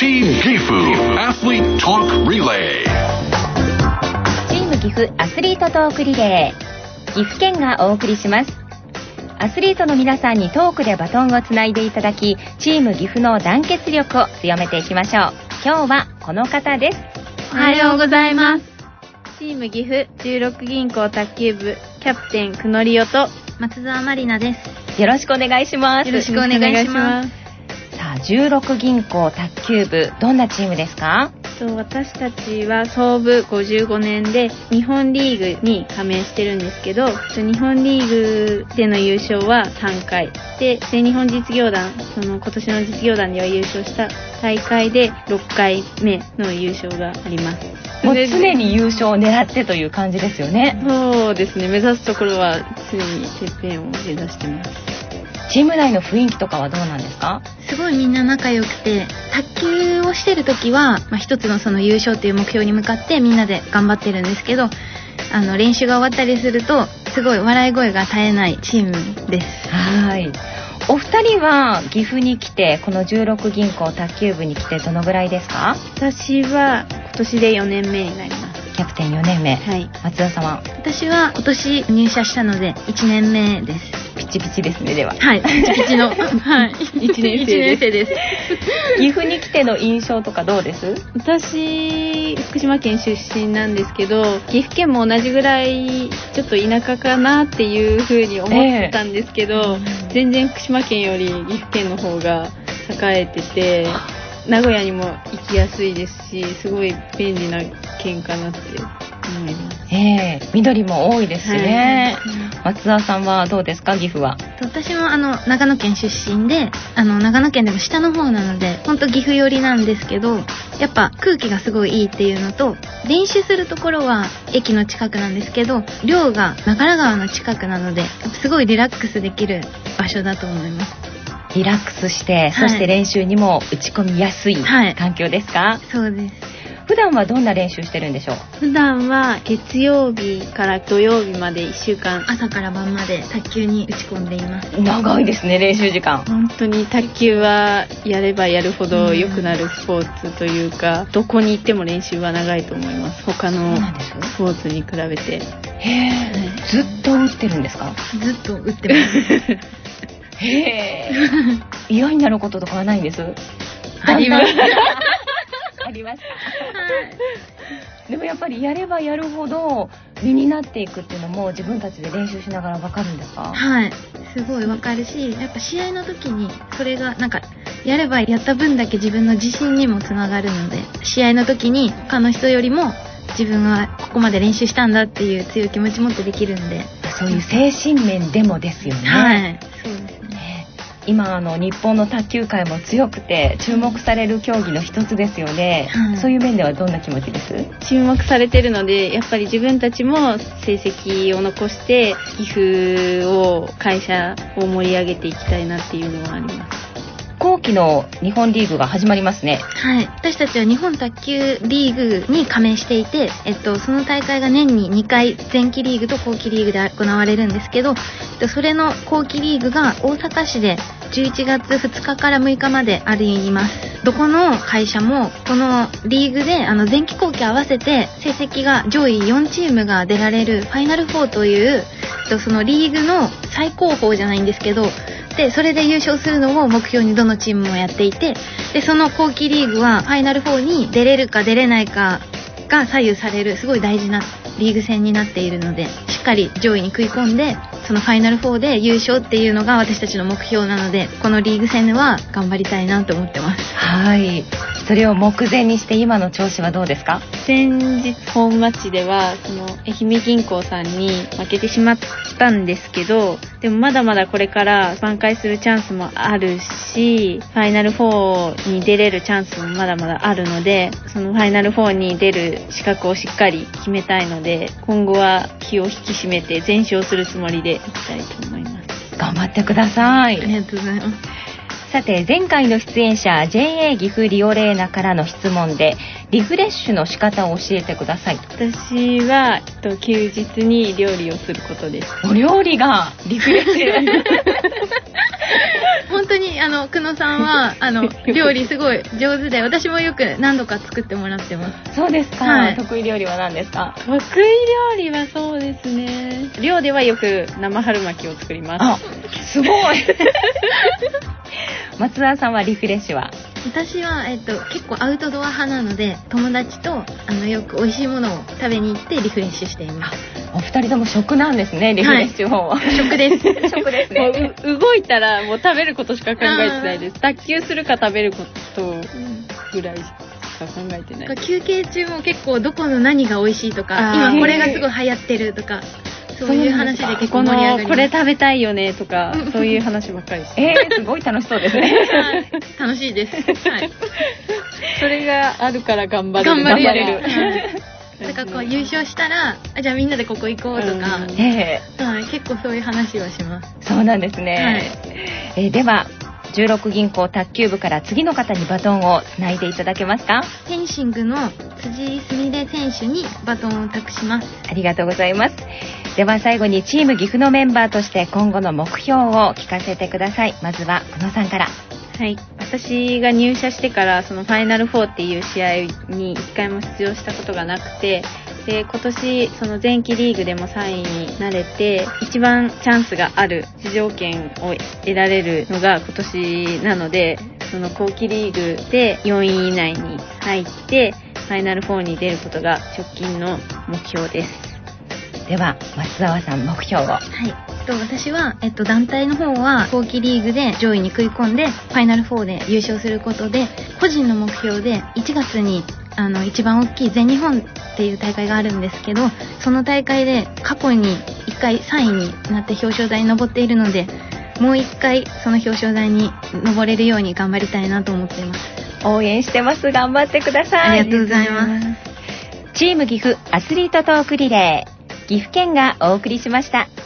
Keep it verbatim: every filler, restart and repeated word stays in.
Team Gifu Athlete Talk Relay。 チーム岐阜アスリートトークリレー、岐阜県がお送りします。アスリートの皆さんにトークでバトンをつないでいただき、チーム岐阜の団結力を強めていきましょう。今日はこの方です。 おはようございます。チーム岐阜じゅうろく銀行卓球部キャプテン久野里夫と松澤まりなです。 よろしくお願いします。 よろしくお願いします。 さあ、じゅうろく銀行卓球部、どんなチームですか？ 私たちは創部ごじゅうごねんで日本リーグに加盟してるんですけど、日本リーグでの優勝はさんかいで、全日本実業団、その今年の実業団では優勝した大会でろっかいめの優勝があります。 もう常に優勝を狙ってという感じですよね。 そうですね、目指すところは常にてっぺんを目指してます。 チーム内の雰囲気とかはどうなんですか？ すごいみんな仲良くて、卓球をしてる時は、まあ、一つのその優勝という目標に向かってみんなで頑張ってるんですけど、あの練習が終わったりするとすごい笑い声が絶えないチームです。 はい。お二人は岐阜に来て、このじゅうろく銀行卓球部に来てどのぐらいですか？ 私は今年でよねんめになります。 キャプテンよねんめ。 はい。 松田様。 私は今年入社したのでいちねんめです。 ピチピチですね。では、 はい、ピチピチのはいいちねん生です。 岐阜に来ての印象とかどうです？ 私福島県出身なんですけど、岐阜県も同じぐらいちょっと田舎かなっていう風に思ってたんですけど、えー、全然福島県より岐阜県の方が栄えてて、名古屋にも行きやすいですし、すごい便利な県かなって思います。 えー、緑も多いですしね、はい、松田さんはどうですか？岐阜は。 私もあの長野県出身で、あの長野県でも下の方なので本当岐阜寄りなんですけど、やっぱ空気がすごいいいっていうのと、練習するところは駅の近くなんですけど、寮が長良川の近くなので、すごいリラックスできる場所だと思います。 リラックスして、そして練習にも打ち込みやすい環境ですか？ はい、そうです。 普段はどんな練習してるんでしょう？ 普段は月曜日から土曜日までいっしゅうかん朝から晩まで卓球に打ち込んでいます。 長いですね、練習時間。 本当に卓球はやればやるほど良くなるスポーツというか、うん、どこに行っても練習は長いと思います。他のスポーツに比べて。 へー、ずっと打ってるんですか？ ずっと打ってますへー嫌になることとかはないんです？ ありますありますか？はい。でもやっぱりやればやるほど身になっていくっていうのも自分たちで練習しながら分かるんですか？ はい、すごい分かるし、やっぱ試合の時にそれがなんかやればやった分だけ自分の自信にもつながるので、試合の時に他の人よりも自分はここまで練習したんだっていう強い気持ち持ってできるんで、 そういう精神面でもですよね。 はい、そうですね。 今あの日本の卓球界も強くて注目される競技の一つですよね、はい、そういう面ではどんな気持ちです？ 注目されてるので、やっぱり自分たちも成績を残して岐阜を会社を盛り上げていきたいなっていうのはあります。 後期の日本リーグが始まりますね。 はい、私たちは日本卓球リーグに加盟していて、えっと、その大会が年ににかい前期リーグと後期リーグで行われるんですけど、それの後期リーグが大阪市でじゅういちがつふつかからむいかまであります。どこの会社もこのリーグであの前期後期合わせて成績が上位よんチームが出られるファイナルフォーというそのリーグの最高峰じゃないんですけど、でそれで優勝するのを目標にどのチームもやっていて、でその後期リーグはファイナルフォーに出れるか出れないかが左右されるすごい大事なリーグ戦になっているので、しっかり上位に食い込んでそのファイナルフォーで優勝っていうのが私たちの目標なので、このリーグ戦では頑張りたいなと思ってます。 はい、それを目前にして今の調子はどうですか？ 先日ホームマッチではその愛媛銀行さんに負けてしまったんですけど、でもまだまだこれから挽回するチャンスもあるし、ファイナルフォーに出れるチャンスもまだまだあるので、そのファイナルフォーに出る資格をしっかり決めたいので、今後は気を引き締めて全勝するつもりでいきたいと思います。 頑張ってください。 ありがとうございます。 さて前回の出演者 ジェーエー 岐阜リオレーナからの質問でリフレッシュの仕方を教えてください。 私は、えっと、休日に料理をすることです。 お料理がリフレッシュ本当にあの久野さんはあの料理すごい上手で、私もよく何度か作ってもらってます。 そうですか、 はい、 得意料理は何ですか？ 得意料理はそうですね、寮ではよく生春巻きを作ります。 あ、すごい松田さんはリフレッシュは？ 私は、えっと、結構アウトドア派なので、友達とあのよく美味しいものを食べに行ってリフレッシュしています。 お二人とも食なんですね、リフレッシュ法は。 はい、食です食ですね。 もう動いたらもう食べることしか考えてないです。卓球するか食べることぐらいしか考えてない。 休憩中も結構どこの何が美味しいとか、今これがすごい流行ってるとか、そういう話で結構盛り上がります。 これ食べたいよねとかそういう話ばっかりして。 えー、すごい楽しそうですね。 楽しいです。はい。 それがあるから頑張れる。 頑張れる。だからこう優勝したら、あ、じゃあみんなでここ行こうとか、うん、えーはい、結構そういう話はします。 そうなんですね。はい、えー、ではじゅうろく銀行卓球部から次の方にバトンをつないでいただけますか？ フェンシングの辻すみれ選手にバトンを託します。 ありがとうございます。では最後にチーム岐阜のメンバーとして今後の目標を聞かせてください。まずは久野さんから。 はい、私が入社してからそのファイナルフォーっていう試合にいっかいも出場したことがなくて、で今年その前期リーグでもさんいになれて一番チャンスがある出場権を得られるのが今年なので、その後期リーグでよんい以内に入ってファイナルフォーに出ることが直近の目標です。 では松沢さん、目標を。 はい、私は、えっと、団体の方は後期リーグで上位に食い込んでファイナルフォーで優勝することで、個人の目標でいちがつにあの一番大きい全日本っていう大会があるんですけど、その大会で過去にいっかいさんいになって表彰台に上っているので、もういっかいその表彰台に上れるように頑張りたいなと思っています。 応援してます。頑張ってください。 ありがとうございます。 チーム岐阜アスリートトークリレー、岐阜県がお送りしました。